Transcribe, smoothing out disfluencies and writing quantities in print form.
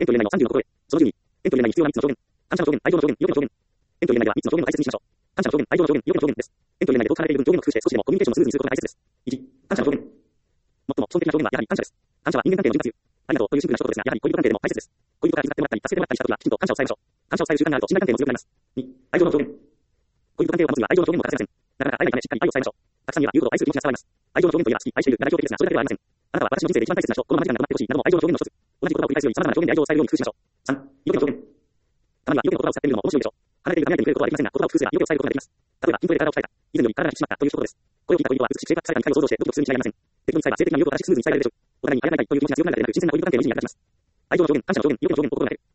円という年内の30のところへ。その順に、円という年内に必要な3つの条件。感謝の条件、愛情の条件、意欲の条件。円という年内では3つの条件を大切にしましょう。感謝の条件、愛情の条件、意欲の条件です。円という年内で同期されている分条件を工夫して少しでもコミュニケーションをスムーズにすることが大切です。1、感謝の条件。最も基本的な条件はやはり感謝です。感謝は人間関係の潤滑油。ありがとうというシンプルな一言ですが、やはり恋人関係でも大切です。恋人から気遣ってもらったり、助けてもらったりしたときは、きちんと感謝を伝えましょう。感謝を伝える習慣があると信頼関係も強くなります。2、愛情の条件。恋人関係を保つには愛情の条件も欠かせません。なかなか会えないためしっかり愛を伝えましょう。たくさんには言うほど愛する気持ちが伝わります。愛情の条件といえば好き、愛しているが大丈夫ですが、それだけではありません。あなたは私の人生で一番大切な人、このまま時間が止まってほしいなども愛情の条件の一つ。同じ言葉を繰り返すより様々な条件で愛情を伝えるように工夫しましょう。3、意欲の条件。たまには意欲の言葉を使ってみるのも面白いでしょう。離れているが見られていることはできませんが、言葉を工夫すれば意欲を伝えることができます。例えば、筋トレで体を鍛えた。以前より体が引き締まったという一言です。これを聞いた恋人は美しく生活された2回を想像してドキドキするに違いありません。適当に伝えば性的な魅力を正しくスムーズに伝えられるでしょう。お互いに会えないという気持ちが強くなるだけでなく、自然な恋人関係の維持に役立ちます。愛情の条件、感謝の条件、意欲の条件を心がける。